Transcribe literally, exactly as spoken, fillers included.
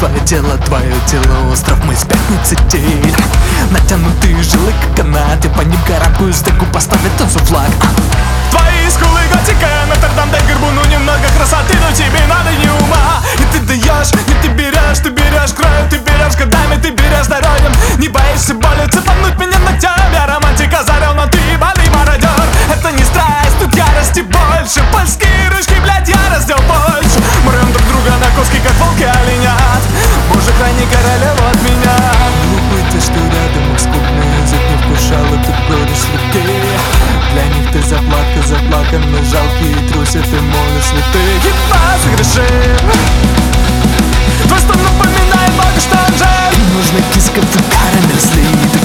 Твое тело, твое тело, остров, мы с пятницы день. Натянутые жилы, как канаты, по ним карабкаю стыку, поставить танцу флаг. Твои скулы готика, Нотр-Дам, дай горбу, ну немного красоты, но тебе надо не ума. И ты даешь, и ты берешь, ты берешь краю, ты берешь годами, ты берешь здоровьем. Не боишься боли, цепануть меня ногтями. Я романтика зарел, но ты ебаный мародер. Это не страсть, тут ярости больше. Польские ручки, блядь, я раздел больше. Мы рвем друг друга на куски, как волки оленят. Боже, храни королеву от меня. Глупый ты, что рядом, их скупный язык не вкушал, и ты бродишь людей. Для них ты заплатка, заплаканный, жалкий и трусит, ты молишь святых. Еба, согрешим. Твой стон напоминает Бога, что он жаль. Нужна киска в карамель слит.